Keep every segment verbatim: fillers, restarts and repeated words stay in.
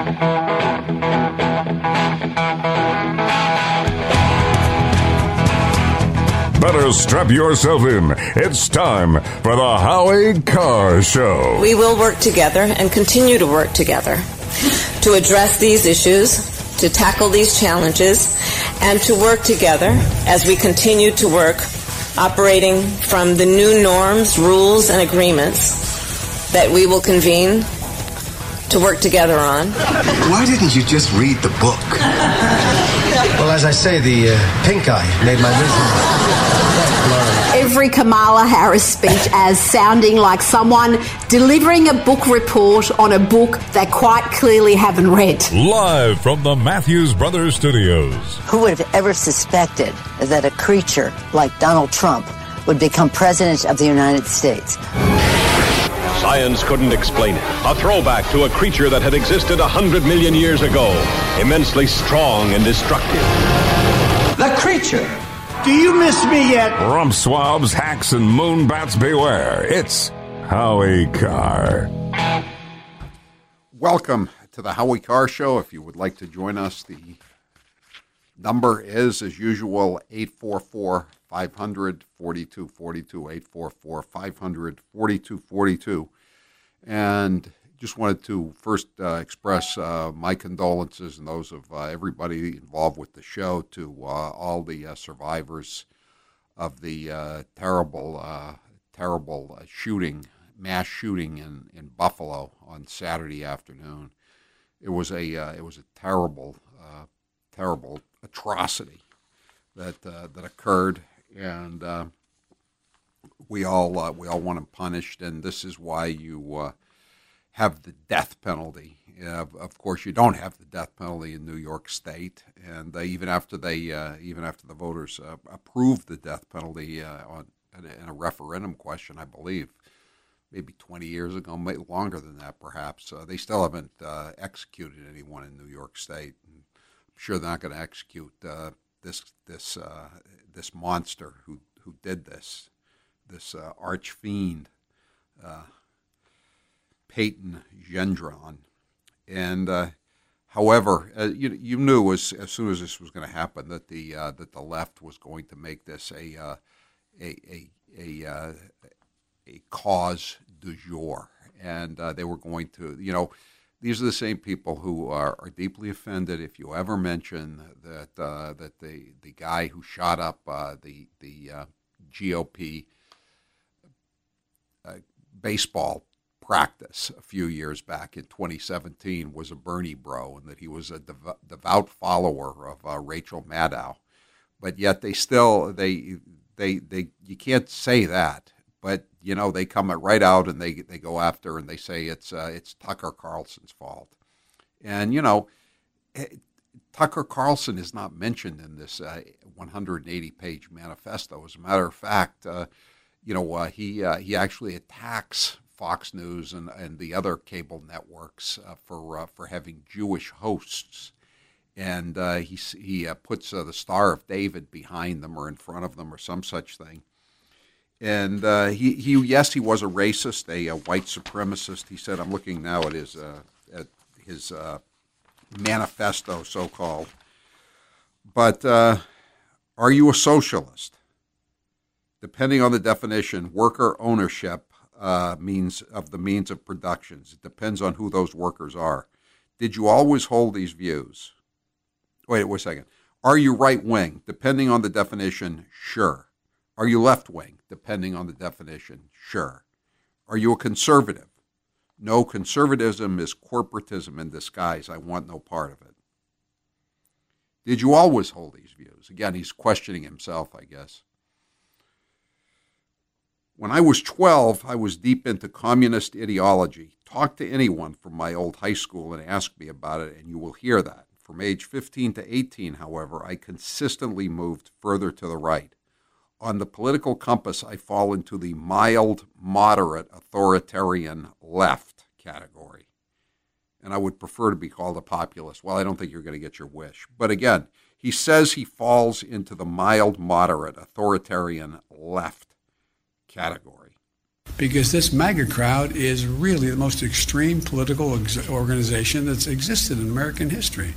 Better strap yourself in. It's time for the Howie Carr Show. We will work together and continue to work together to address these issues, to tackle these challenges, and to work together as we continue to work operating from the new norms, rules, and agreements that we will convene to work together on. Why didn't you just read the book? Well, as I say, the uh, pink eye made my vision. Every Kamala Harris speech as sounding like someone delivering a book report on a book they quite clearly haven't read. Live from the Matthews Brothers Studios. Who would have ever suspected that a creature like Donald Trump would become president of the United States? Science couldn't explain it. A throwback to a creature that had existed a hundred million years ago. Immensely strong and destructive. The creature. Do you miss me yet? Rump swabs, hacks, and moonbats beware. It's Howie Carr. Welcome to the Howie Carr Show. If you would like to join us, the number is, as usual, eight four four, five hundred, forty-two forty-two, eight four four, five hundred, forty-two forty-two. And just wanted to first uh, express uh, my condolences and those of uh, everybody involved with the show to uh, all the uh, survivors of the uh, terrible, uh, terrible uh, shooting, mass shooting in, in Buffalo on Saturday afternoon. It was a uh, it was a terrible, uh, terrible atrocity that uh, that occurred, and uh, we all uh, we all want them punished, and this is why you. Uh, have the death penalty. Uh, of course, you don't have the death penalty in New York State, and uh, even after they, uh, even after the voters uh, approved the death penalty uh, on in a referendum question, I believe, maybe twenty years ago, maybe longer than that, perhaps, uh, they still haven't uh, executed anyone in New York State. And I'm sure they're not going to execute uh, this this uh, this monster who who did this, this uh, arch fiend. Uh, Peyton Gendron. And uh, however, uh, you you knew as as soon as this was going to happen that the uh, that the left was going to make this a uh, a a a, uh, a cause du jour, and uh, they were going to, you know, these are the same people who are, are deeply offended if you ever mention that uh, that the the guy who shot up uh, the the uh, G O P uh, baseball practice a few years back in twenty seventeen was a Bernie bro, and that he was a dev- devout follower of uh, Rachel Maddow. But yet they still, they, they, they, you can't say that, but, you know, they come right out and they, they go after and they say it's, uh, it's Tucker Carlson's fault. And, you know, Tucker Carlson is not mentioned in this uh, one hundred eighty page manifesto. As a matter of fact, uh, you know, uh, he, uh, he actually attacks Fox News and, and the other cable networks uh, for uh, for having Jewish hosts, and uh, he he uh, puts uh, the Star of David behind them or in front of them or some such thing. And uh, he he yes he was a racist, a, a white supremacist. He said, I'm looking now at his uh, at his uh, manifesto, so called. But uh, are you a socialist? Depending on the definition, worker ownership. Uh, means of the means of productions. It depends on who those workers are. Did you always hold these views? Wait, wait a second. Are you right-wing? Depending on the definition, sure. Are you left-wing? Depending on the definition, sure. Are you a conservative? No, conservatism is corporatism in disguise. I want no part of it. Did you always hold these views? Again, he's questioning himself, I guess. When I was twelve, I was deep into communist ideology. Talk to anyone from my old high school and ask me about it, and you will hear that. From age fifteen to eighteen, however, I consistently moved further to the right. On the political compass, I fall into the mild, moderate, authoritarian left category. And I would prefer to be called a populist. Well, I don't think you're going to get your wish. But again, he says he falls into the mild, moderate, authoritarian left category. because this MAGA crowd is really the most extreme political ex- organization that's existed in American history.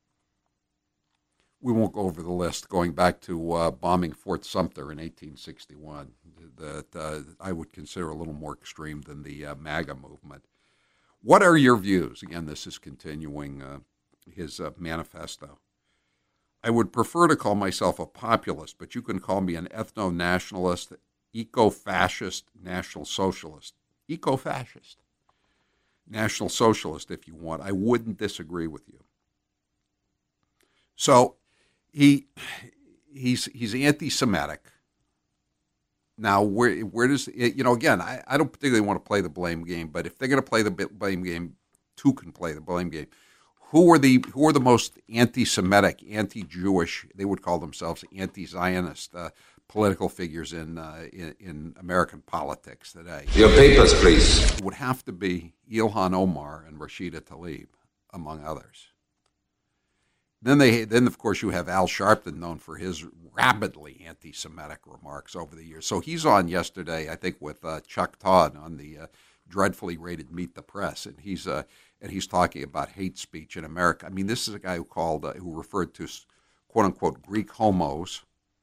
We won't go over the list, going back to uh, bombing Fort Sumter in eighteen sixty-one, that uh, I would consider a little more extreme than the uh, MAGA movement. What are your views? Again, this is continuing uh, his uh, manifesto. I would prefer to call myself a populist, but you can call me an ethno-nationalist, eco-fascist, national socialist. Eco-fascist. National socialist, if you want. I wouldn't disagree with you. So he he's he's anti-Semitic. Now, where where does, you know, again, I, I don't particularly want to play the blame game, but if they're going to play the blame game, two can play the blame game. Who are the who are the most anti-Semitic, anti-Jewish, they would call themselves anti-Zionist uh, political figures in, uh, in in American politics today? Your papers, please. It would have to be Ilhan Omar and Rashida Tlaib, among others. Then, they, then of course, you have Al Sharpton, known for his rabidly anti-Semitic remarks over the years. So he's on yesterday, I think, with uh, Chuck Todd on the uh, dreadfully rated Meet the Press, and he's uh, and he's talking about hate speech in America. I mean, this is a guy who called, uh, who referred to "quote unquote" Greek homos,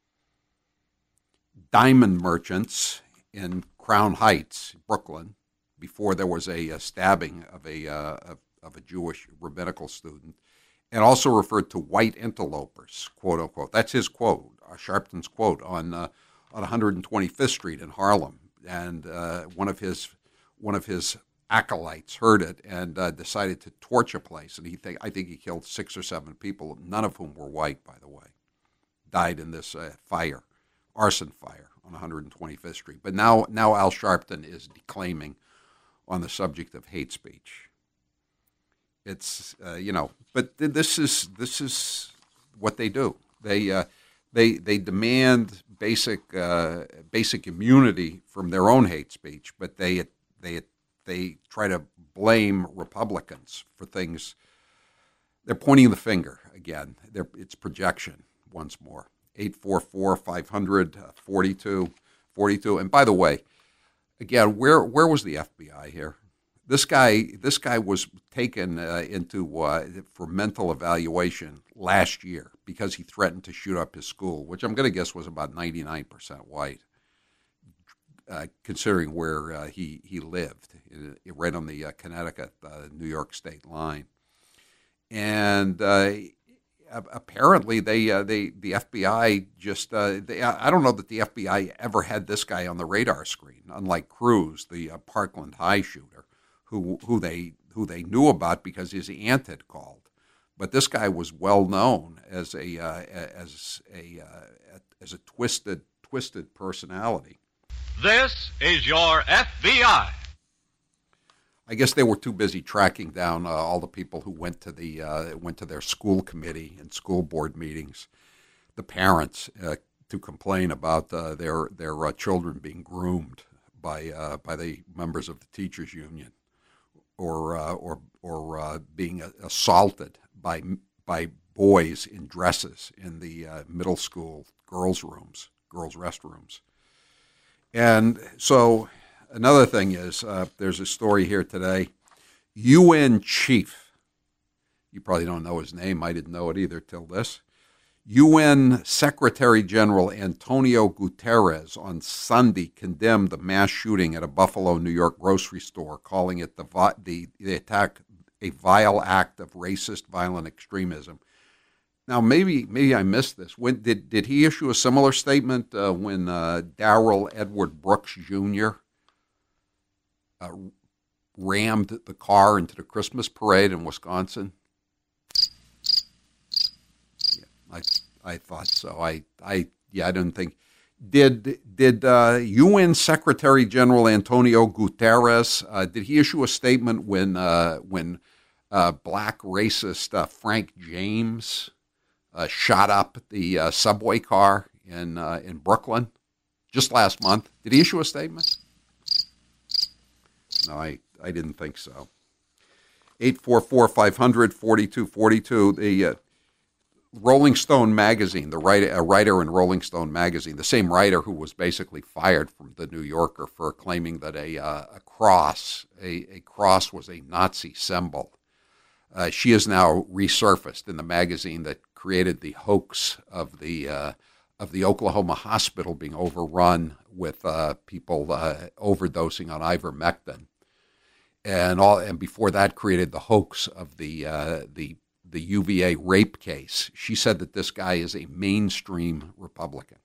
diamond merchants in Crown Heights, Brooklyn, before there was a, a stabbing of a uh, of, of a Jewish rabbinical student. And also referred to white interlopers, quote unquote. That's his quote, uh, Sharpton's quote on uh, on one hundred twenty-fifth Street in Harlem. And uh, one of his one of his acolytes heard it and uh, decided to torch a place. And he think I think he killed six or seven people, none of whom were white, by the way. Died in this uh, fire, arson fire on one hundred twenty-fifth Street. But now now Al Sharpton is declaiming on the subject of hate speech. It's uh, you know, but th- this is this is what they do. They uh, they they demand basic uh, basic immunity from their own hate speech, but they they they try to blame Republicans for things. They're pointing the finger again. They're, it's projection once more. eight four four, five hundred, forty-two forty-two. And by the way, again, where where was the F B I here? This guy, this guy was taken uh, into uh, for mental evaluation last year because he threatened to shoot up his school, which I'm going to guess was about ninety-nine percent white, uh, considering where uh, he he lived, uh, right on the uh, Connecticut uh, New York state line. And uh, apparently, they uh, they the F B I just uh, they, I don't know that the F B I ever had this guy on the radar screen, unlike Cruz, the uh, Parkland High shooter. Who, who they who they knew about because his aunt had called, but this guy was well known as a uh, as a uh, as a twisted twisted personality. This is your F B I. I guess they were too busy tracking down uh, all the people who went to the uh, went to their school committee and school board meetings, the parents, uh, to complain about uh, their their uh, children being groomed by uh, by the members of the teachers union. Or uh, or or uh, being assaulted by by boys in dresses in the uh, middle school girls' rooms, girls' restrooms. And so another thing is, uh, there's a story here today. U N chief, you probably don't know his name. I didn't know it either till this. U N Secretary General Antonio Guterres on Sunday condemned the mass shooting at a Buffalo, New York grocery store, calling it the the, the attack a vile act of racist, violent extremism. Now, maybe maybe I missed this. When did did he issue a similar statement uh, when uh, Darrell Edward Brooks Junior Uh, rammed the car into the Christmas parade in Wisconsin? I I thought so. I I yeah. I didn't think. Did did uh, U N Secretary General Antonio Guterres uh, did he issue a statement when uh, when uh, black racist uh, Frank James uh, shot up the uh, subway car in uh, in Brooklyn just last month? Did he issue a statement? No, I, I didn't think so. eight four four, five hundred, forty-two forty-two. The uh, Rolling Stone magazine, the writer, a writer in Rolling Stone magazine, the same writer who was basically fired from the New Yorker for claiming that a uh, a cross a, a cross was a Nazi symbol. Uh, she is now resurfaced in the magazine that created the hoax of the uh, of the Oklahoma hospital being overrun with uh, people uh, overdosing on ivermectin, and all. And before that, created the hoax of the uh, the the U V A rape case. She said that this guy is a mainstream Republican.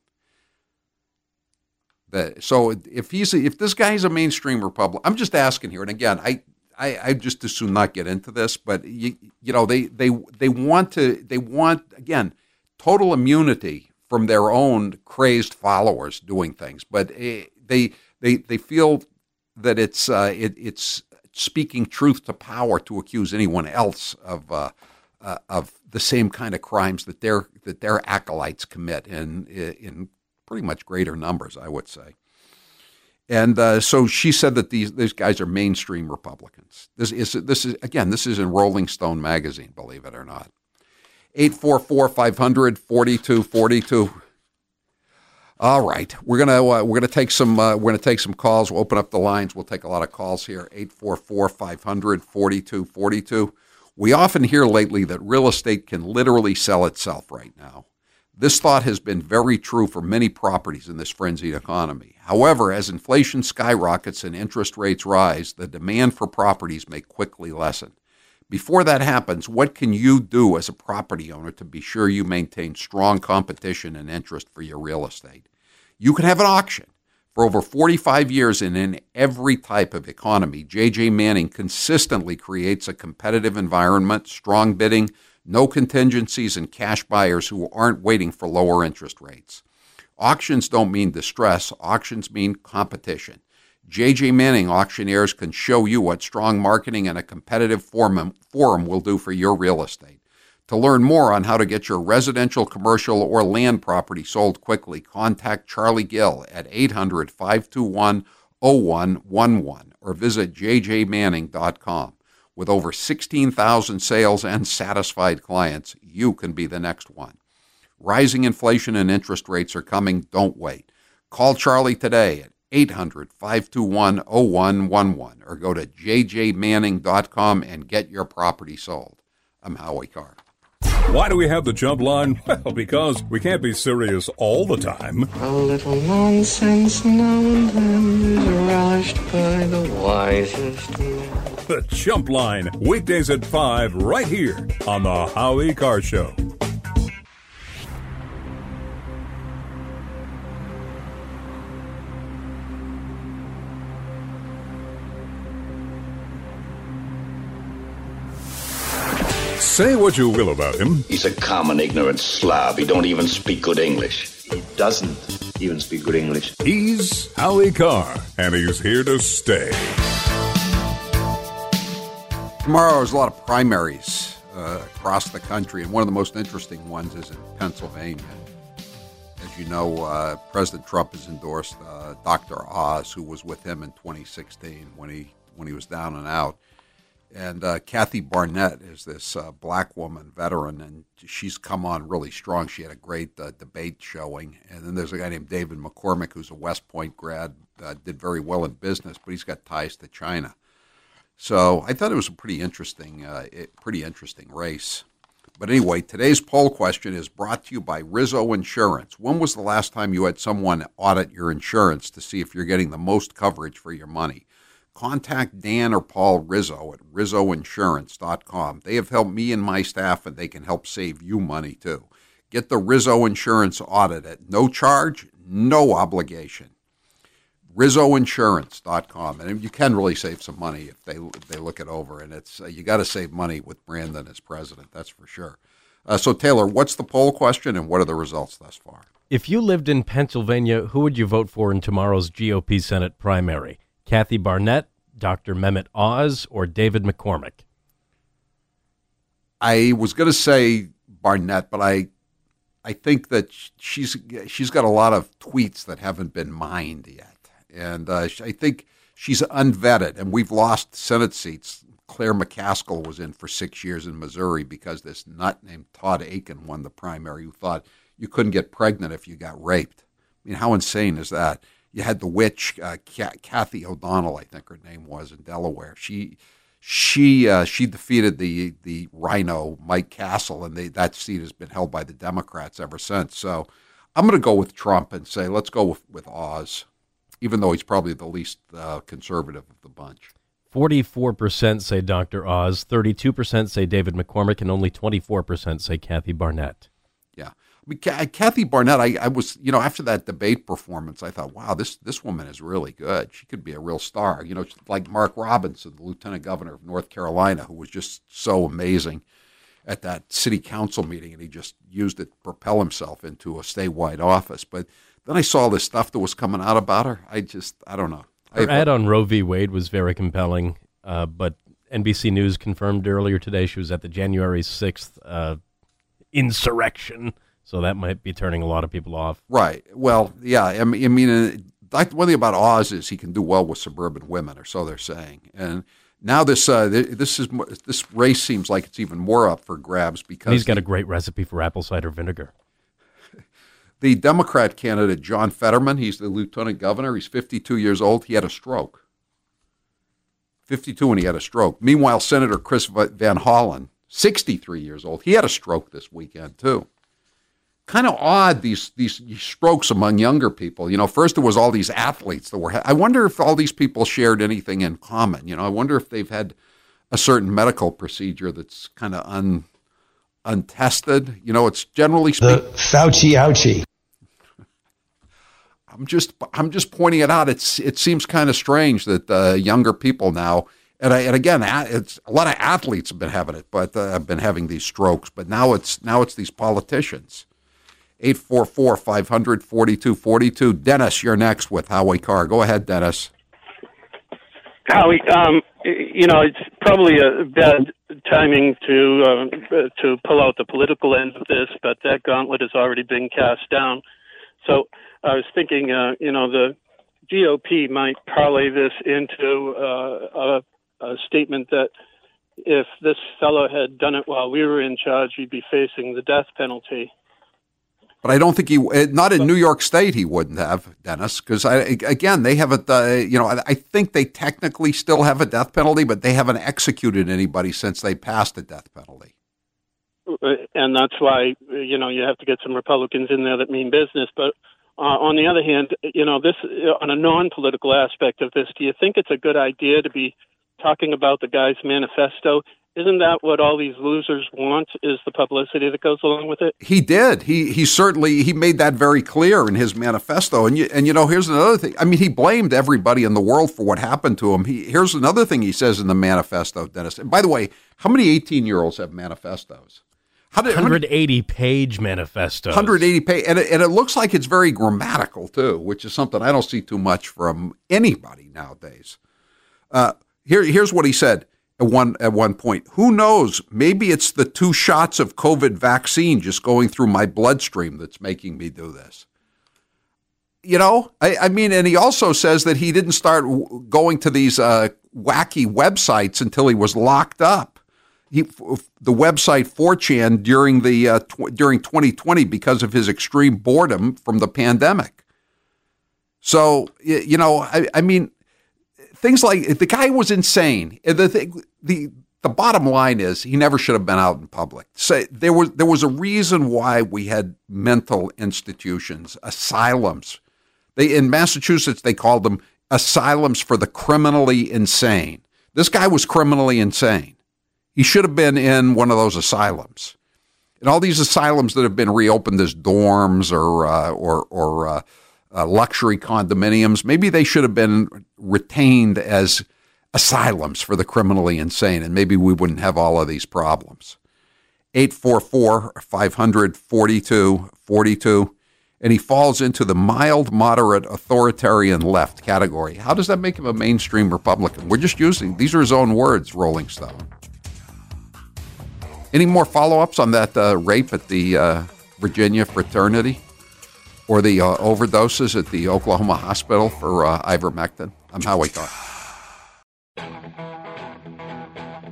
That, so if he's a, if this guy is a mainstream Republican, I'm just asking here. And again, I, I I just as soon not get into this, but you you know they they they want to they want again total immunity from their own crazed followers doing things, but they they they feel that it's uh, it, it's speaking truth to power to accuse anyone else of. Uh, Uh, of the same kind of crimes that their that their acolytes commit in in pretty much greater numbers, I would say. And uh, so she said that these these guys are mainstream Republicans. This is this is again this is in Rolling Stone magazine, believe it or not. eight four four, five hundred, forty-two forty-two. All right, we're gonna uh, we're gonna take some uh, we're gonna take some calls. We'll open up the lines. We'll take a lot of calls here. eight four four, five hundred, forty-two forty-two. We often hear lately that real estate can literally sell itself right now. This thought has been very true for many properties in this frenzied economy. However, as inflation skyrockets and interest rates rise, the demand for properties may quickly lessen. Before that happens, what can you do as a property owner to be sure you maintain strong competition and interest for your real estate? You can have an auction. For over forty-five years and in every type of economy, J J Manning consistently creates a competitive environment, strong bidding, no contingencies, and cash buyers who aren't waiting for lower interest rates. Auctions don't mean distress. Auctions mean competition. J J Manning auctioneers can show you what strong marketing and a competitive forum, forum will do for your real estate. To learn more on how to get your residential, commercial, or land property sold quickly, contact Charlie Gill at eight hundred, five two one, oh one one one or visit j j manning dot com. With over sixteen thousand sales and satisfied clients, you can be the next one. Rising inflation and interest rates are coming. Don't wait. Call Charlie today at eight hundred, five two one, oh one one one or go to j j manning dot com and get your property sold. I'm Howie Carr. Why do we have the jump line? Well, because we can't be serious all the time. A little nonsense now and then is relished by the wisest man. The Jump Line, weekdays at five, right here on the Howie Carr Show. Say what you will about him. He's a common, ignorant slob. He don't even speak good English. He doesn't even speak good English. He's Howie Carr, and he's here to stay. Tomorrow there's a lot of primaries uh, across the country, and one of the most interesting ones is in Pennsylvania. As you know, uh, President Trump has endorsed uh, Doctor Oz, who was with him in twenty sixteen when he when he was down and out. And uh, Kathy Barnett is this uh, black woman veteran, and she's come on really strong. She had a great uh, debate showing. And then there's a guy named David McCormick, who's a West Point grad, uh, did very well in business, but he's got ties to China. So I thought it was a pretty interesting, uh, pretty interesting race. But anyway, today's poll question is brought to you by Rizzo Insurance. When was the last time you had someone audit your insurance to see if you're getting the most coverage for your money? Contact Dan or Paul Rizzo at rizzo insurance dot com. They have helped me and my staff, and they can help save you money too. Get the Rizzo Insurance audit at no charge, no obligation. rizzo insurance dot com. And you can really save some money if they if they look it over. And it's uh, you got to save money with Brandon as president, that's for sure. Uh, so, Taylor, what's the poll question, and what are the results thus far? If you lived in Pennsylvania, who would you vote for in tomorrow's G O P Senate primary? Kathy Barnett, Doctor Mehmet Oz, or David McCormick? I was going to say Barnett, but I I think that she's she's got a lot of tweets that haven't been mined yet. And uh, I think she's unvetted, and we've lost Senate seats Claire McCaskill was in for six years in Missouri because this nut named Todd Akin won the primary who thought you couldn't get pregnant if you got raped. I mean, how insane is that? You had the witch, uh, Kathy O'Donnell, I think her name was, in Delaware. She she uh, she defeated the the rhino Mike Castle, and they, that seat has been held by the Democrats ever since. So I'm going to go with Trump and say let's go with, with Oz, even though he's probably the least uh, conservative of the bunch. forty-four percent say Doctor Oz, thirty-two percent say David McCormick, and only twenty-four percent say Kathy Barnett. Yeah. I mean, Kathy Barnett, I, I was, you know, after that debate performance, I thought, wow, this this woman is really good. She could be a real star. You know, like Mark Robinson, the lieutenant governor of North Carolina, who was just so amazing at that city council meeting, and he just used it to propel himself into a statewide office. But then I saw this stuff that was coming out about her. I just, I don't know. Her ad on Roe v. Wade was very compelling, uh, but N B C News confirmed earlier today she was at the January sixth uh, insurrection. So that might be turning a lot of people off. Right. Well, yeah. I mean, I mean one thing about Oz is he can do well with suburban women, or so they're saying. And now this uh, this is this race seems like it's even more up for grabs because and he's got a great recipe for apple cider vinegar. The Democrat candidate John Fetterman, he's the lieutenant governor. He's fifty-two years old. He had a stroke. fifty-two, and he had a stroke. Meanwhile, Senator Chris Van Hollen, sixty-three years old, he had a stroke this weekend too. Kind of odd, these these strokes among younger people. You know, first there was all these athletes that were, I wonder if all these people shared anything in common. You know, I wonder if they've had a certain medical procedure that's kind of un, untested. You know, it's generally speaking. The Fauci ouchie. I'm just I'm just pointing it out. It's it seems kind of strange that uh, younger people now, and, I, and again, it's a lot of athletes have been having it, but uh, have been having these strokes. But now it's now it's these politicians. eight four four, five hundred, forty-two forty-two. Dennis, you're next with Howie Carr. Go ahead, Dennis. Howie, um, you know, it's probably a bad timing to uh, to pull out the political end of this, but that gauntlet has already been cast down. So I was thinking, uh, you know, the G O P might parlay this into uh, a, a statement that if this fellow had done it while we were in charge, he'd be facing the death penalty. But I don't think he, not in New York State, he wouldn't have, Dennis, because again, they have a, uh, you know, I think they technically still have a death penalty, but they haven't executed anybody since they passed the death penalty. And that's why, you know, you have to get some Republicans in there that mean business. But uh, on the other hand, you know, this on a non-political aspect of this, do you think it's a good idea to be talking about the guy's manifesto? Isn't that what all these losers want, is the publicity that goes along with it? He did. He he certainly, he made that very clear in his manifesto. And, you, and you know, here's another thing. I mean, he blamed everybody in the world for what happened to him. He, here's another thing he says in the manifesto, Dennis. And by the way, how many eighteen-year-olds have manifestos? How did, one hundred eighty page manifestos. one hundred eighty page, and it, and it looks like it's very grammatical, too, which is something I don't see too much from anybody nowadays. Uh, here, here's what he said. At one at one point, who knows? Maybe it's the two shots of COVID vaccine just going through my bloodstream that's making me do this. You know, I, I mean, and he also says that he didn't start w- going to these uh, wacky websites until he was locked up. He, the website four chan during the uh, tw- during twenty twenty because of his extreme boredom from the pandemic. So you know, I, I mean. Things like the guy was insane. The, thing, the the bottom line is he never should have been out in public. So there was there was a reason why we had mental institutions, asylums. They in Massachusetts they called them asylums for the criminally insane. This guy was criminally insane. He should have been in one of those asylums. And all these asylums that have been reopened as dorms or uh, or or uh, Uh, luxury condominiums, maybe they should have been retained as asylums for the criminally insane, and maybe we wouldn't have all of these problems. eight four four, five hundred, forty-two forty-two, and he falls into the mild, moderate, authoritarian left category. How does that make him a mainstream Republican? We're just using, these are his own words, Rolling Stone. Any more follow-ups on that uh, rape at the uh, Virginia fraternity? Or the uh, overdoses at the Oklahoma hospital for uh, ivermectin? I'm Howie Carr.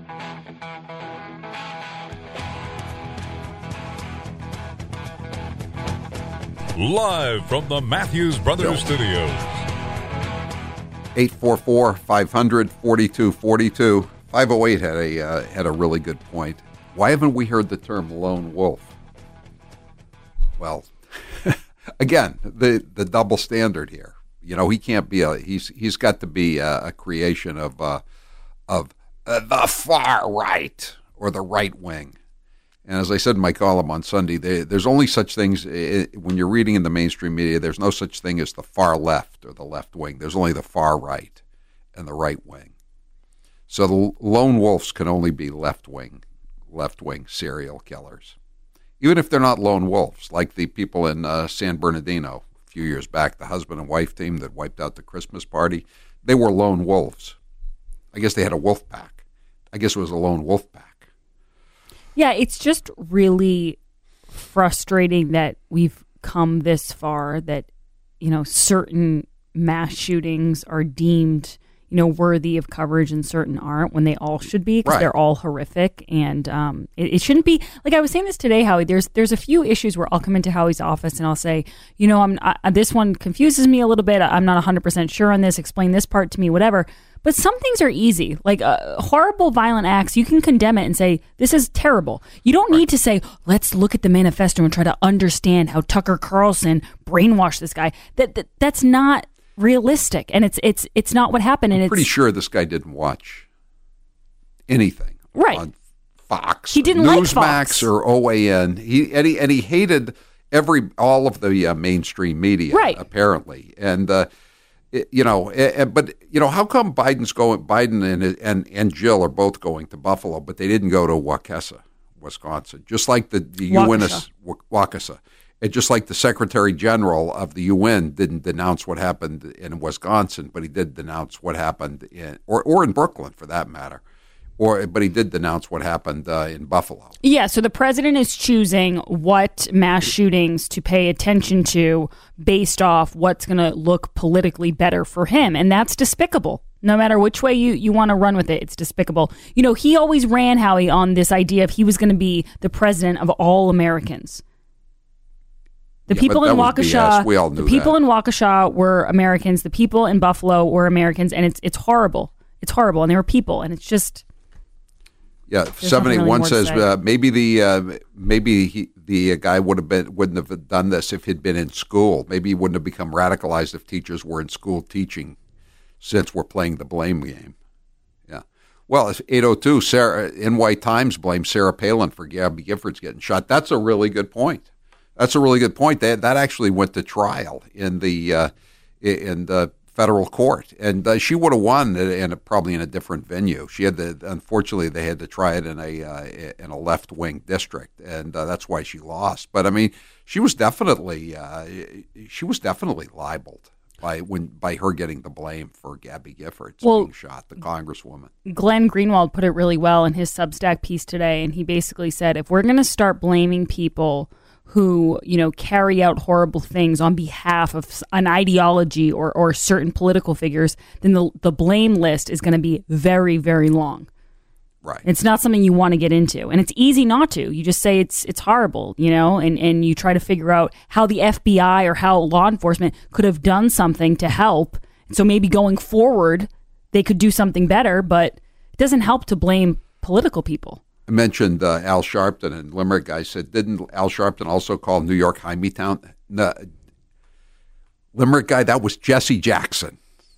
live from the Matthews Brothers Studios. eight four four, five hundred, forty-two forty-two. five oh eight had a uh, had a really good point. Why haven't we heard the term lone wolf? Well, again, the the double standard here. You know, he can't be a he's he's got to be a, a creation of uh, of uh, the far right or the right wing. And as I said in my column on Sunday, they, there's only such things uh, when you're reading in the mainstream media. There's no such thing as the far left or the left wing. There's only the far right and the right wing. So the lone wolves can only be left wing, left wing serial killers, even if they're not lone wolves, like the people in uh, San Bernardino a few years back, the husband and wife team that wiped out the Christmas party. They were lone wolves. I guess they had a wolf pack. I guess it was a lone wolf pack. Yeah, it's just really frustrating that we've come this far, that, you know, certain mass shootings are deemed, you know, worthy of coverage and certain aren't, when they all should be, because right. they're all horrific. And um, it, it shouldn't be, like I was saying this today, Howie, there's there's a few issues where I'll come into Howie's office and I'll say, you know, I'm I, this one confuses me a little bit. I'm not one hundred percent sure on this. Explain this part to me, whatever. But some things are easy, like uh, horrible, violent acts. You can condemn it and say, this is terrible. You don't need to say, let's look at the manifesto and try to understand how Tucker Carlson brainwashed this guy. That, that That's not realistic, and it's it's it's not what happened. And I'm it's pretty sure this guy didn't watch anything right. on Fox. He didn't Newsmax like Fox or O A N. He and he and he hated every all of the uh, mainstream media, right. apparently, and. Uh, It, you know, uh, but you know, how come Biden's going? Biden and and and Jill are both going to Buffalo, but they didn't go to Waukesha, Wisconsin, just like the, the U N Waukesha, and just like the Secretary General of the U N didn't denounce what happened in Wisconsin, but he did denounce what happened in or or in Brooklyn for that matter. Or, but he did denounce what happened uh, in Buffalo. Yeah, so the president is choosing what mass shootings to pay attention to based off what's going to look politically better for him. And that's despicable. No matter which way you, you want to run with it, it's despicable. You know, he always ran, Howie, on this idea of he was going to be the president of all Americans. The yeah, people in Waukesha, we all knew the people that. in Waukesha were Americans. The people in Buffalo were Americans. And it's it's horrible. It's horrible. And they were people. And it's just... Yeah, seven eight one says uh, maybe the uh, maybe he, the guy would have been wouldn't have done this if he'd been in school. Maybe he wouldn't have become radicalized if teachers were in school teaching, since we're playing the blame game. Yeah. Well, it's eight oh two. Sarah N Y Times blames Sarah Palin for Gabby Giffords getting shot. That's a really good point. That's a really good point. That that actually went to trial in the uh, in the. federal court, and uh, she would have won in a, probably in a different venue. She had to, unfortunately, they had to try it in a uh, in a left wing district, and uh, that's why she lost. But I mean, she was definitely uh, she was definitely libeled by when by her getting the blame for Gabby Giffords well, being shot, the congresswoman. Glenn Greenwald put it really well in his Substack piece today, and he basically said, if we're going to start blaming people who, you know, carry out horrible things on behalf of an ideology or, or certain political figures, then the the blame list is going to be very, very long. Right. It's not something you want to get into. And it's easy not to. You just say it's it's horrible, you know, and, and you try to figure out how the F B I or how law enforcement could have done something to help. So maybe going forward, they could do something better, but it doesn't help to blame political people. I mentioned uh, Al Sharpton and Limerick. I said, didn't Al Sharpton also call New York Hymietown? No, Limerick guy, that was Jesse Jackson.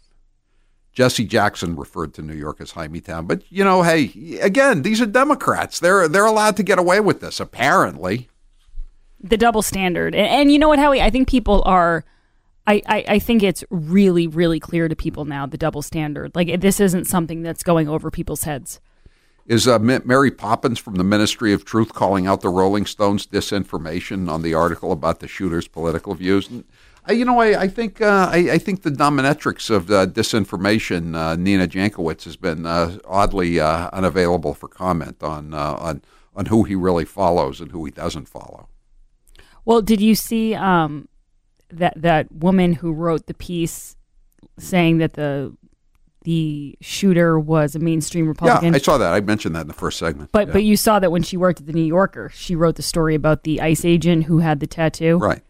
Jesse Jackson referred to New York as Hymietown. But, you know, hey, again, these are Democrats. They're they're allowed to get away with this, apparently. The double standard. And, and you know what, Howie? I think people are... I, I, I think it's really, really clear to people now, the double standard. Like, this isn't something that's going over people's heads. Is uh, Mary Poppins from the Ministry of Truth calling out the Rolling Stones disinformation on the article about the shooter's political views? And, uh, you know, I, I think uh, I, I think the dominatrix of uh, disinformation, uh, Nina Jankowicz, has been uh, oddly uh, unavailable for comment on uh, on on who he really follows and who he doesn't follow. Well, did you see um, that that woman who wrote the piece saying that the the shooter was a mainstream Republican? Yeah, I saw that. I mentioned that in the first segment. But yeah. but you saw that when she worked at the New Yorker, she wrote the story about the ICE agent who had the tattoo. Right.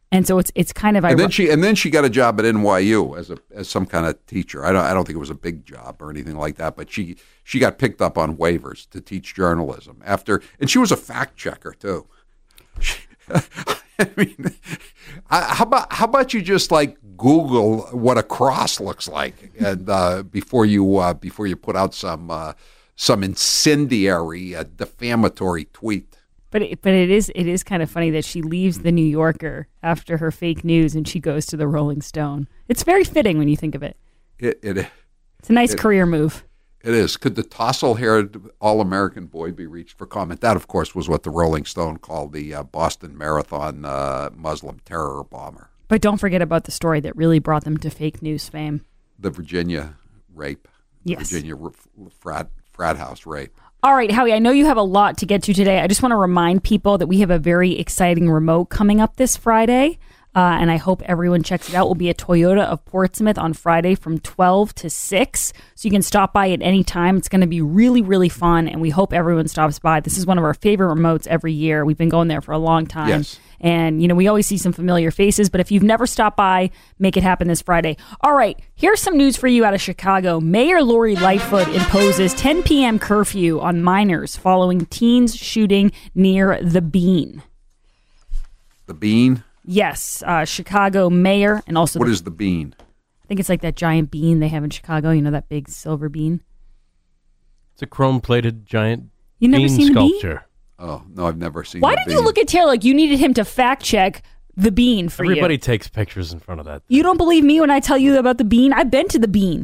And so it's it's kind of and ir- then she and then she got a job at N Y U as a as some kind of teacher. I don't I don't think it was a big job or anything like that, but she she got picked up on waivers to teach journalism after, and she was a fact checker too. She, I mean, how about how about you just like Google what a cross looks like, and uh, before you uh, before you put out some uh, some incendiary uh, defamatory tweet. But it, but it is it is kind of funny that she leaves the New Yorker after her fake news and she goes to the Rolling Stone. It's very fitting when you think of it. It, it it's a nice it, career move. It is. Could the tousle-haired all-American boy be reached for comment? That, of course, was what the Rolling Stone called the uh, Boston Marathon uh, Muslim terror bomber. But don't forget about the story that really brought them to fake news fame. The Virginia rape. The yes. Virginia frat, frat house rape. All right, Howie, I know you have a lot to get to today. I just want to remind people that we have a very exciting remote coming up this Friday, uh, and I hope everyone checks it out. We'll be at Toyota of Portsmouth on Friday from twelve to six, so you can stop by at any time. It's going to be really, really fun, and we hope everyone stops by. This is one of our favorite remotes every year. We've been going there for a long time. Yes. And, you know, we always see some familiar faces, but if you've never stopped by, make it happen this Friday. All right, here's some news for you out of Chicago. Mayor Lori Lightfoot imposes ten p.m. curfew on minors following teens shooting near The Bean. The Bean? Yes, uh, Chicago mayor and also... What the, is The Bean? I think it's like that giant bean they have in Chicago, you know, that big silver bean. It's a chrome-plated giant you never bean seen sculpture. The bean? Oh, no, I've never seen Why The did Bean. you look at Taylor like you needed him to fact-check The Bean for Everybody you? takes pictures in front of that. You don't believe me when I tell you about The Bean? I've been to The Bean.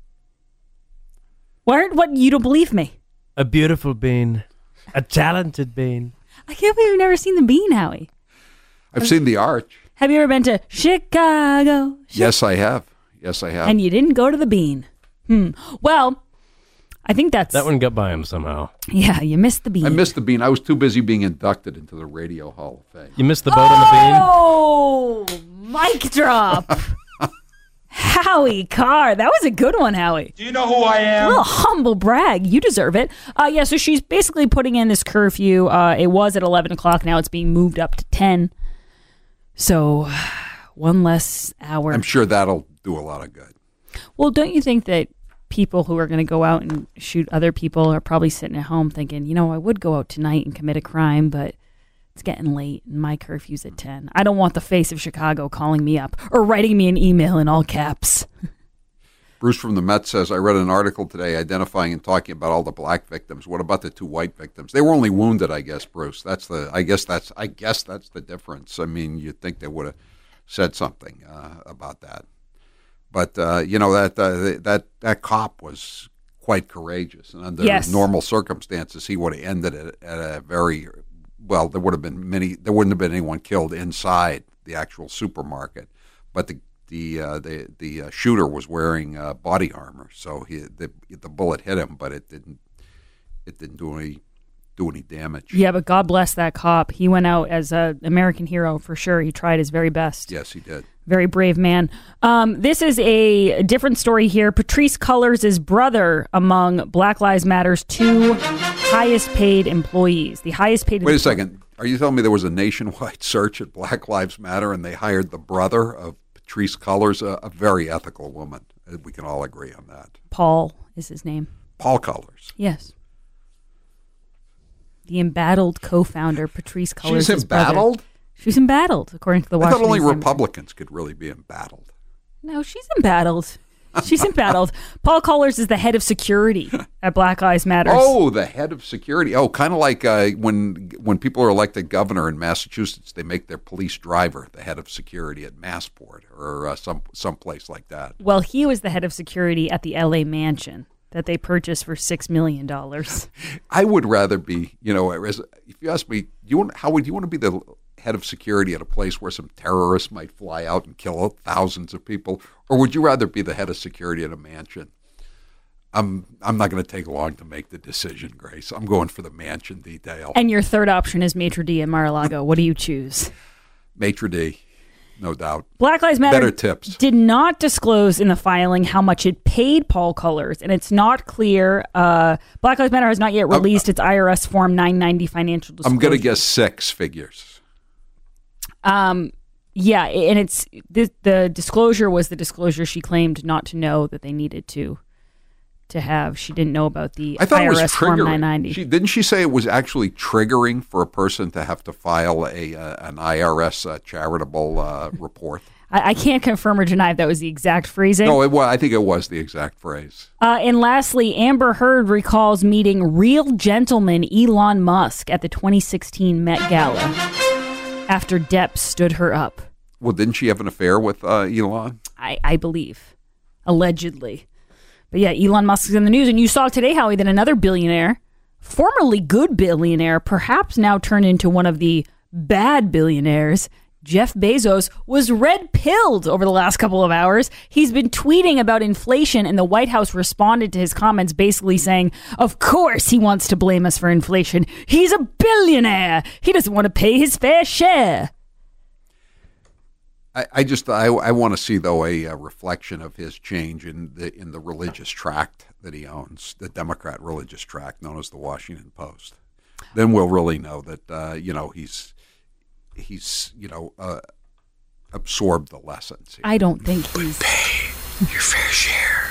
Why? What? You don't believe me? A beautiful bean. A talented bean. I can't believe you've never seen The Bean, Howie. I've seen The Arch. Have you ever been to Chicago? Yes, I have. Yes, I have. And you didn't go to The Bean. Hmm. Well, I think that's... That one got by him somehow. Yeah, you missed The Bean. I missed The Bean. I was too busy being inducted into the Radio Hall of Fame. You missed the boat on the bean? Oh, mic drop. Howie Carr. That was a good one, Howie. Do you know who I am? A little humble brag. You deserve it. Uh, yeah, so she's basically putting in this curfew. Uh, it was at eleven o'clock. Now it's being moved up to ten. So one less hour. I'm sure that'll do a lot of good. Well, don't you think that people who are going to go out and shoot other people are probably sitting at home thinking, you know, I would go out tonight and commit a crime, but it's getting late and my curfew's at ten. I don't want the face of Chicago calling me up or writing me an email in all caps. Bruce from the Met says, I read an article today identifying and talking about all the black victims. What about the two white victims? They were only wounded, I guess, Bruce. That's the I guess that's I guess that's the difference. I mean, you'd think they would have said something uh, about that. But uh, you know, that uh, that that cop was quite courageous, and under yes. normal circumstances he would have ended it at a very well, there would have been many there wouldn't have been anyone killed inside the actual supermarket. But the The uh, the the uh, shooter was wearing uh, body armor, so he the the bullet hit him, but it didn't it didn't do any do any damage. Yeah, but God bless that cop. He went out as an American hero for sure. He tried his very best. Yes, he did. Very brave man. Um, this is a different story here. Patrisse Cullors' brother among Black Lives Matter's two highest paid employees. The highest paid. Wait employee- a second. Are you telling me there was a nationwide search at Black Lives Matter and they hired the brother of Patrisse Cullors, a, a very ethical woman? We can all agree on that. Paul is his name. Paul Cullors. Yes. The embattled co-founder, Patrisse Cullors. She's embattled? She's embattled, according to the I Washington thought only Examiner. Republicans could really be embattled. No, she's embattled. She's embattled. Paul Cullors is the head of security at Black Lives Matter. Oh, the head of security. Oh, kind of like uh, when when people are elected governor in Massachusetts, they make their police driver the head of security at Massport or uh, some someplace like that. Well, he was the head of security at the L A mansion that they purchased for six million dollars. I would rather be, you know, as, if you ask me, do you want, how would you want to be the head of security at a place where some terrorists might fly out and kill thousands of people, or would you rather be the head of security at a mansion? I'm I'm not going to take long to make the decision, Grace. I'm going for the mansion detail. And your third option is Maitre d' in Mar-a-Lago. What do you choose? Maitre d', no doubt. Black Lives Matter Better tips. did not disclose in the filing how much it paid Paul Cullors, and it's not clear. Uh, Black Lives Matter has not yet released its I R S Form nine ninety financial disclosure. I'm going to guess six figures. Um, Yeah, and it's the, the disclosure was the disclosure she claimed not to know that they needed to to have. She didn't know about the I thought I R S it was Form triggering. nine ninety. She, didn't she say it was actually triggering for a person to have to file a uh, an I R S uh, charitable uh, report? I, I can't confirm or deny if that was the exact phrasing. No, it was, I think it was the exact phrase. Uh, and lastly, Amber Heard recalls meeting real gentleman Elon Musk at the twenty sixteen Met Gala after Depp stood her up. Well, didn't she have an affair with uh, Elon? I, I believe, allegedly. But yeah, Elon Musk is in the news. And you saw today, Howie, that another billionaire, formerly good billionaire, perhaps now turned into one of the bad billionaires, Jeff Bezos, was red-pilled over the last couple of hours. He's been tweeting about inflation, and the White House responded to his comments basically saying, of course he wants to blame us for inflation. He's a billionaire. He doesn't want to pay his fair share. I, I just I, I want to see though a, a reflection of his change in the in the religious tract that he owns, the Democrat religious tract known as the Washington Post. Then we'll really know that uh, you know he's he's you know uh, absorbed the lessons here. I don't think he's pay your fair share.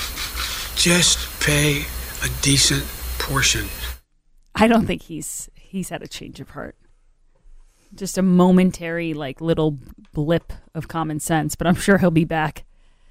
Just pay a decent portion. I don't think he's he's had a change of heart. Just a momentary, like, little blip of common sense, but I'm sure he'll be back.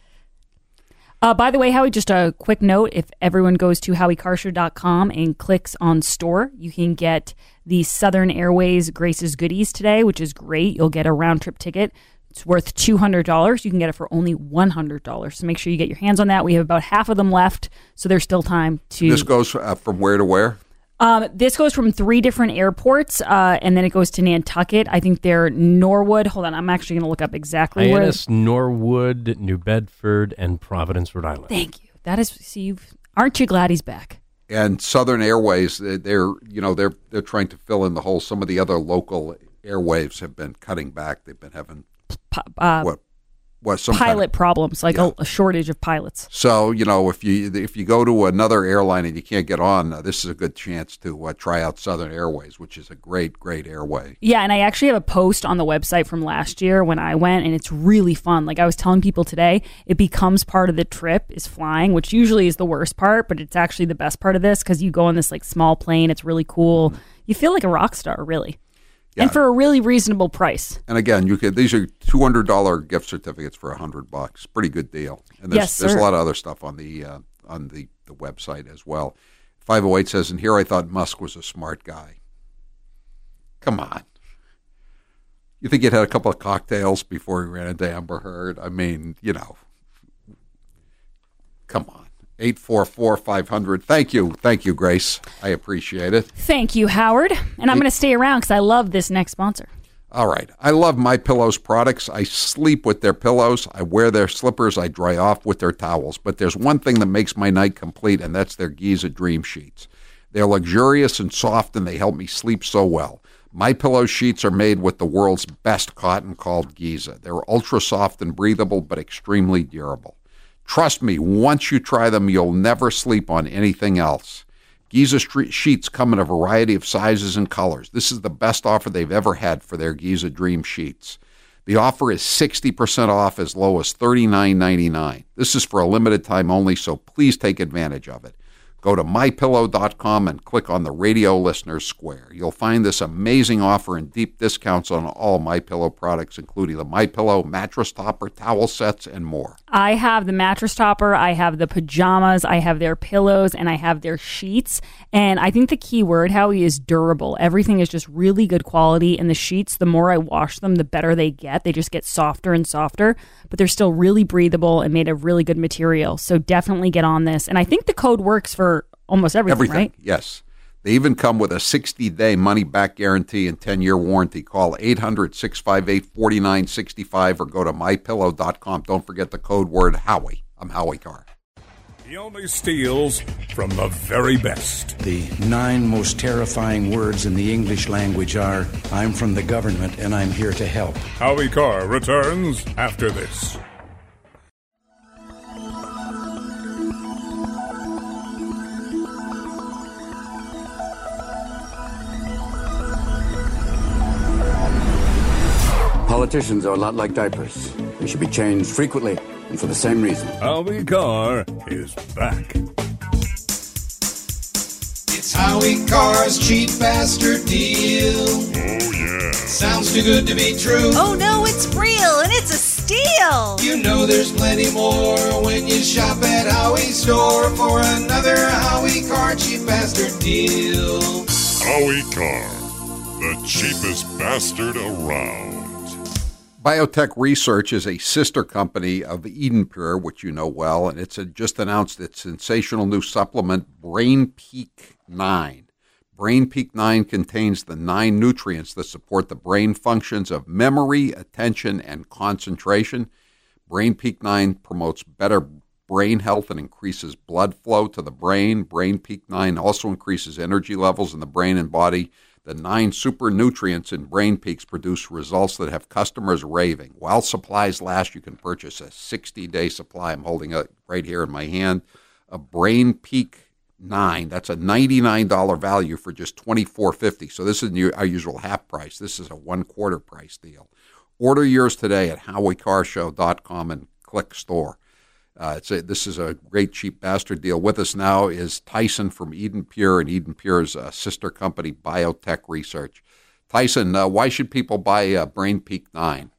Uh, by the way, Howie, just a quick note. If everyone goes to howie carr show dot com and clicks on store, you can get the Southern Airways Grace's Goodies today, which is great. You'll get a round-trip ticket. It's worth two hundred dollars. You can get it for only one hundred dollars. So make sure you get your hands on that. We have about half of them left, so there's still time to... This goes uh, from where to where? Um, this goes from three different airports, uh, and then it goes to Nantucket. I think they're Norwood. Hold on, I'm actually going to look up exactly Hyannis, where. Norwood, New Bedford, and Providence, Rhode Island. Thank you. That is. See, you've, aren't you glad he's back? And Southern Airways, they're you know they're they're trying to fill in the hole. Some of the other local airwaves have been cutting back. They've been having uh, what what some pilot kind of, problems, like yeah. a, a shortage of pilots. So you know if you if you go to another airline and you can't get on, uh, this is a good chance to uh, try out Southern Airways, which is a great great airway. Yeah, and I actually have a post on the website from last year when I went, and it's really fun. Like I was telling people today, it becomes part of the trip is flying, which usually is the worst part, but it's actually the best part of this because you go on this like small plane. It's really cool. Mm-hmm. You feel like a rock star, really. Yeah. And for a really reasonable price. And again, you could these are two hundred dollars gift certificates for a hundred bucks. Pretty good deal. And there's, yes, sir. there's a lot of other stuff on the uh, on the, the website as well. five oh eight says, and here I thought Musk was a smart guy. Come on. You think he'd had a couple of cocktails before he ran into Amber Heard? I mean, you know, come on. eight four four, five hundred. Thank you. Thank you, Grace. I appreciate it. Thank you, Howard. And I'm going to stay around because I love this next sponsor. All right. I love MyPillow's products. I sleep with their pillows. I wear their slippers. I dry off with their towels. But there's one thing that makes my night complete, and that's their Giza Dream Sheets. They're luxurious and soft, and they help me sleep so well. MyPillow sheets are made with the world's best cotton called Giza. They're ultra soft and breathable, but extremely durable. Trust me, once you try them, you'll never sleep on anything else. Giza sheets come in a variety of sizes and colors. This is the best offer they've ever had for their Giza Dream Sheets. The offer is sixty percent off as low as thirty-nine ninety-nine. This is for a limited time only, so please take advantage of it. Go to my pillow dot com and click on the radio listeners square. You'll find this amazing offer and deep discounts on all MyPillow products, including the MyPillow mattress topper, towel sets, and more. I have the mattress topper, I have the pajamas, I have their pillows, and I have their sheets. And I think the key word, Howie, is durable. Everything is just really good quality, and the sheets, the more I wash them, the better they get. They just get softer and softer, but they're still really breathable and made of really good material. So definitely get on this. And I think the code works for almost everything, everything, right? Yes. They even come with a sixty-day money-back guarantee and ten-year warranty. Call eight hundred, six five eight, four nine six five or go to my pillow dot com. Don't forget the code word Howie. I'm Howie Carr. He only steals from the very best. The nine most terrifying words in the English language are, I'm from the government and I'm here to help. Howie Carr returns after this. Politicians are a lot like diapers. They should be changed frequently, and for the same reason. Howie Carr is back. It's Howie Carr's cheap bastard deal. Oh, yeah. Sounds too good to be true. Oh, no, it's real, and it's a steal. You know there's plenty more when you shop at Howie's store for another Howie Carr cheap bastard deal. Howie Carr, the cheapest bastard around. Biotech Research is a sister company of Eden Pure, which you know well, and it's a, just announced its sensational new supplement, Brain Peak nine. Brain Peak nine contains the nine nutrients that support the brain functions of memory, attention, and concentration. Brain Peak nine promotes better brain health and increases blood flow to the brain. Brain Peak nine also increases energy levels in the brain and body. The nine super nutrients in Brain Peaks produce results that have customers raving. While supplies last, you can purchase a sixty-day supply. I'm holding it right here in my hand. A Brain Peak nine. That's a ninety-nine dollars value for just twenty-four fifty. So this is our usual half price. This is a one-quarter price deal. Order yours today at howie car show dot com and click store. Uh, it's a, this is a great cheap bastard deal. With us now is Tyson from Eden Pure and Eden Pure's uh, sister company, Biotech Research. Tyson, uh, why should people buy uh, Brain Peak nine?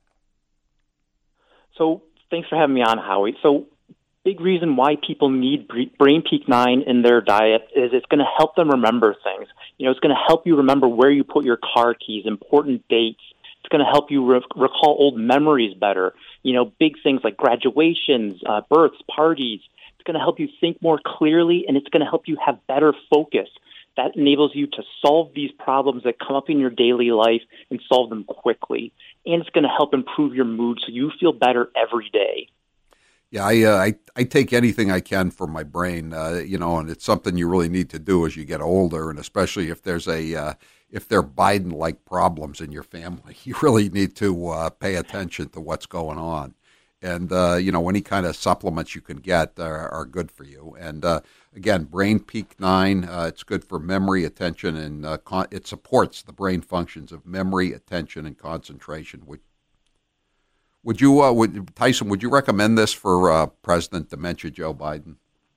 So thanks for having me on, Howie. So big reason why people need Brain Peak nine in their diet is it's going to help them remember things. You know, it's going to help you remember where you put your car keys, important dates. It's going to help you re- recall old memories better. You know, big things like graduations, uh, births, parties. It's going to help you think more clearly, and it's going to help you have better focus. That enables you to solve these problems that come up in your daily life and solve them quickly. And it's going to help improve your mood so you feel better every day. Yeah, I, uh, I I take anything I can for my brain, uh, you know, and it's something you really need to do as you get older, and especially if there's a uh, if there are Biden-like problems in your family, you really need to uh, pay attention to what's going on. And, uh, you know, any kind of supplements you can get are, are good for you. And, uh, again, Brain Peak nine, uh, it's good for memory, attention, and uh, con- it supports the brain functions of memory, attention, and concentration. Would, would you, uh, would, Tyson, would you recommend this for uh, President Dementia Joe Biden?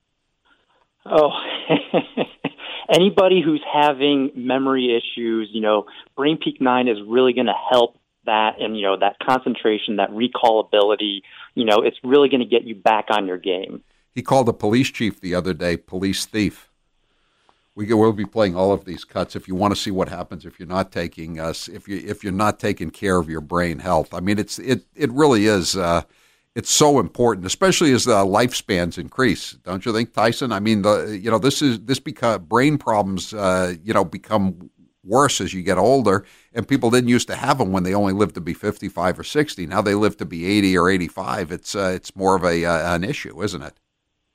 Oh, anybody who's having memory issues, you know, Brain Peak nine is really going to help that, and, you know, that concentration, that recallability, you know, it's really going to get you back on your game. He called a police chief the other day police thief. We will be playing all of these cuts if you want to see what happens if you're not taking us, if you if you're not taking care of your brain health. I mean, it's it it really is. Uh, It's so important, especially as the lifespans increase, don't you think, Tyson? I mean, the you know this is this become brain problems, uh, you know, become worse as you get older, and people didn't used to have them when they only lived to be fifty-five or sixty. Now they live to be eighty or eighty-five. It's uh, it's more of a uh, an issue, isn't it?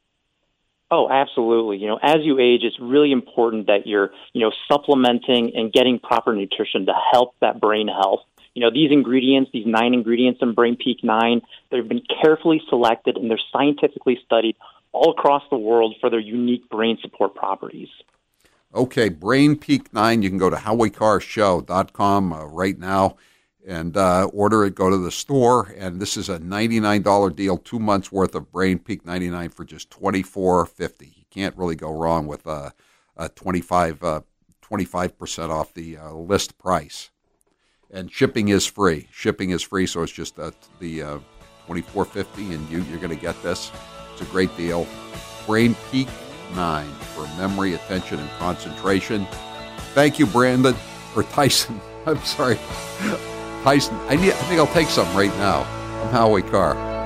Oh, absolutely. You know, as you age, it's really important that you're, you know, supplementing and getting proper nutrition to help that brain health. You know, these ingredients, these nine ingredients in Brain Peak nine, they've been carefully selected and they're scientifically studied all across the world for their unique brain support properties. Okay, Brain Peak nine, you can go to howie car show dot com uh, right now and uh, order it, go to the store, and this is a ninety-nine dollars deal, two months worth of Brain Peak ninety-nine for just twenty-four fifty. You can't really go wrong with uh, a twenty-five, uh, twenty-five percent off the uh, list price. And shipping is free. Shipping is free, so it's just uh, the uh, twenty-four fifty, and you, you're going to get this. It's a great deal. Brain Peak nine for memory, attention, and concentration. Thank you, Brandon, or Tyson. I'm sorry. Tyson, I, need, I think I'll take some right now. I'm Howie Carr.